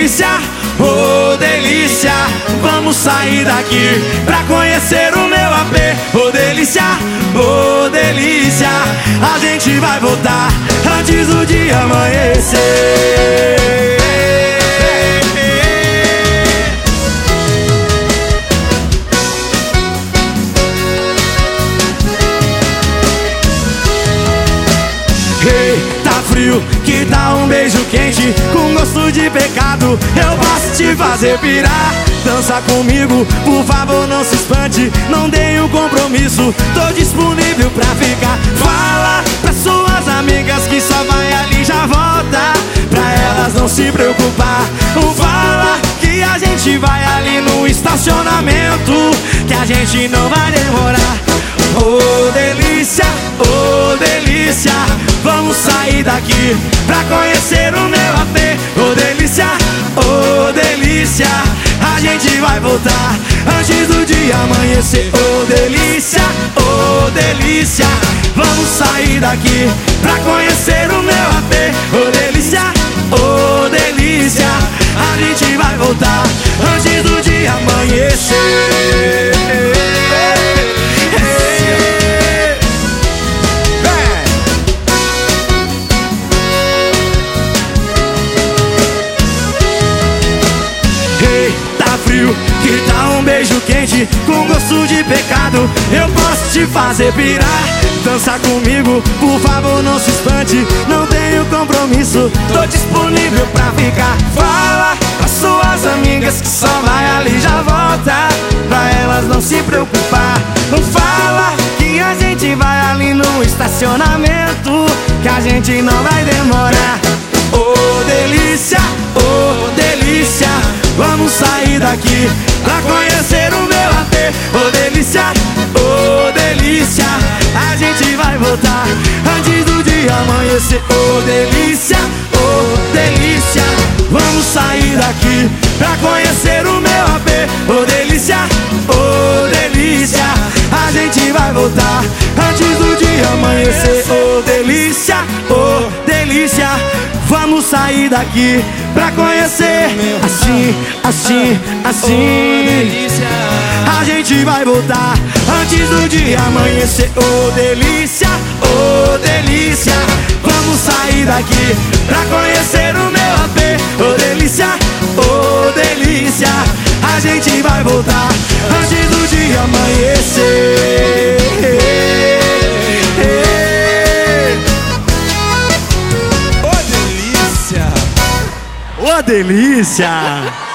delícia, ô delícia. Vamos sair daqui pra conhecer o meu AP. Ô delícia, ô delícia. A gente vai voltar antes do dia amanhecer. Tá frio, que tal um beijo quente com gosto de pecado? Eu posso te fazer pirar. Dança comigo, por favor não se espante. Não dei um compromisso, tô disponível pra ficar. Fala pras suas amigas que só vai ali e já volta, pra elas não se preocupar. Fala que a gente vai ali no estacionamento, que a gente não vai demorar. Oh delícia, oh delícia. Vamos sair daqui pra conhecer o meu AP. Oh delícia, oh delícia. A gente vai voltar antes do dia amanhecer. Oh delícia, oh delícia. Vamos sair daqui pra conhecer o meu AP. Oh delícia, oh delícia. A gente vai voltar antes do dia amanhecer. Que tal um beijo quente com gosto de pecado? Eu posso te fazer pirar. Dança comigo, por favor não se espante. Não tenho compromisso, tô disponível pra ficar. Fala pras suas amigas que só vai ali e já volta, pra elas não se preocupar. Fala que a gente vai ali no estacionamento, que a gente não vai demorar. Oh delícia, oh delícia. Vamos sair daqui pra conhecer o meu AP. Oh delícia, oh delícia. A gente vai voltar antes do dia amanhecer. Oh delícia, oh delícia. Vamos sair daqui pra conhecer o meu AP. Oh delícia, oh delícia. A gente vai voltar antes do dia amanhecer. Oh delícia, oh delícia. Vamos sair daqui pra conhecer. Assim, assim, assim. A gente vai voltar antes do dia amanhecer. Oh delícia, oh delícia. Vamos sair daqui pra conhecer o meu AP. Oh delícia, oh delícia. A gente vai voltar antes do dia amanhecer. Ô delícia!